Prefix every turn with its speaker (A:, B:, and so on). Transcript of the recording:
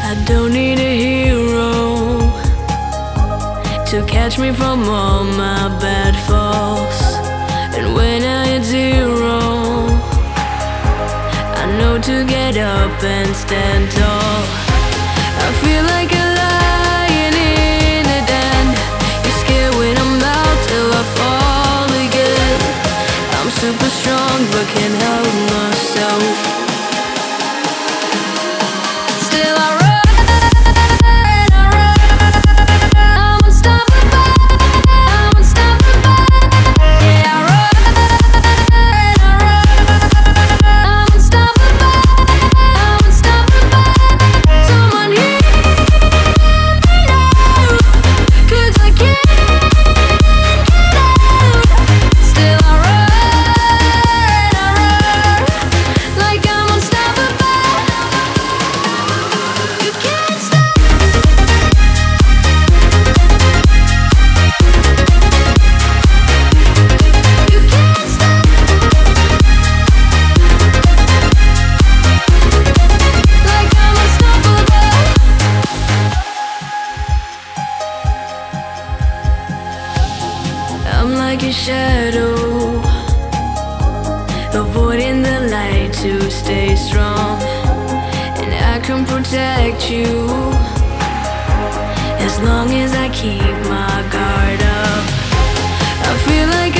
A: I don't need a hero to catch me from all my bad falls. And when I hit zero, I know to get up and stand tall. I feel like a lion in a den. You're scared when I'm out till I fall again. I'm super strong but can't help myself. I'm like a shadow, avoiding the light to stay strong. And I can protect you as long as I keep my guard up. I feel like